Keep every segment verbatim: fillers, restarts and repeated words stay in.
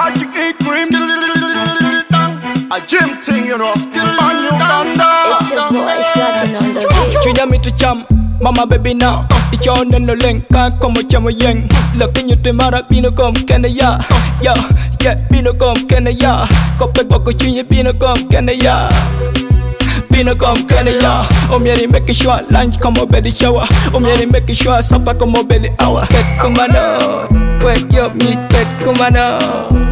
magic eat cream. A gym thing, you know. Man, you It's your boy Slotting on the beat. Chuyện mi tu chăm, mama baby now. Đi cho nên nó lên, ca con một chăm một yang. Lật cái nhụt trên má ra pino com Canada. Yo, yeah, pino com Canada. Có phải bỏ cái chuyện như pino com Canada. Pino com Canada. Om jag är mycket sure, lunch kommer baby shower. Om jag är mycket sure, soppa kommer baby hour. Pet commando, wake up meet pet commando.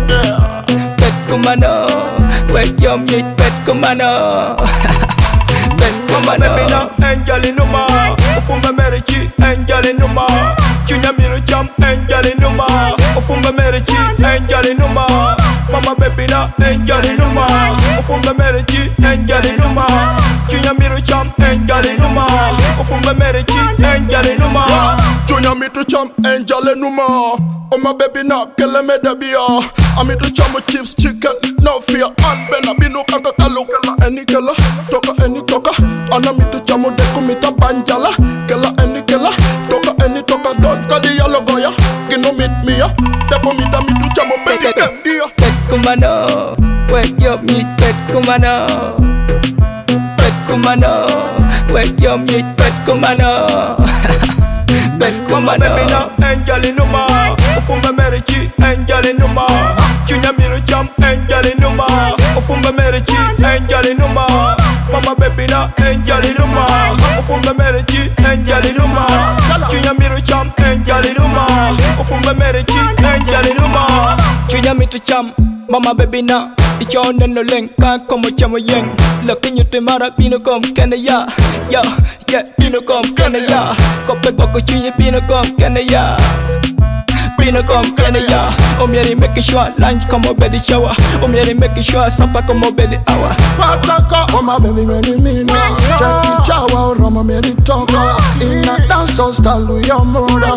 Pet commando, wake up meet pet commando. Pet commando, baby now, Angelina. Ufumba Merici, Angelina. Junior Miro Jump, Angelina. Ufumba Merici, Angelina. Mama baby now, Angelina. Ufumba Merici, Angelina. Junior Miro Jump, Angelina. Ufumba Merici, Angelina. Junior me to champ, Angelina. Oh my baby now, kill me the beer. I'm to champ with chips, chicken, no fear. And Ben I be no kaka kalu, any killer, toka any toka. And I'm to champ with the kumita banjala, killer any killer, toka any toka. Don't call the yellow goya, you know meet me ya. Tepo me to me to champ with baby them dear. Pet commando, wake up meet pet commando. Pet commando, wake up meet pet commando. Pet commando, baby now, Angelina. Ufumba Merici, Angelina. Junior Miro Jump, Angelina. Ufumba Merici, Angelina. Mama baby now, Angelina. Ufumba Merici, Angelina. Junior Miro Jump, Angelina. Ufumba Merici, Angelina. Junior Miro Jump, mama baby now. Đi cho nên nó lên, ca con một chăm một yang. Lật cái nhụt trên má ra pino com Canada. Yo, yeah, pino com Canada. Có phải bỏ cái chuyện như pino com Canada. Pino com Canada. Om jag är mycket sure, lunch kommer baby shower. Om jag är mycket sure, soppa kommer baby hour. Pataka, oh my baby, baby, me now. Jackie Chawa, Roma, Mary Toka. In a dancehall style, we are murder.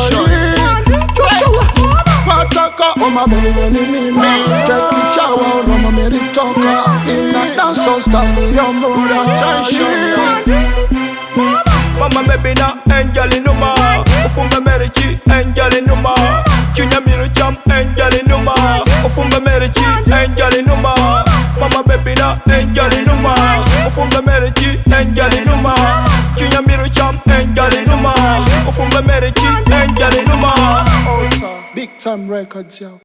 Pataka, oh my baby, baby, me now. Jackie Chawa, Roma, Mary Toka. In a dancehall style, we are murder. Mama baby now, Angelina. Ufumba Merici, Angelina. Junior Miro Jump, Angelina. Ufumba Merici, Angelina. Mama baby now, Angelina. Ufumba Merici, Angelina. Junior Miro Jump, Angelina. Ufumba Merici, Angelina. Big time records, yo.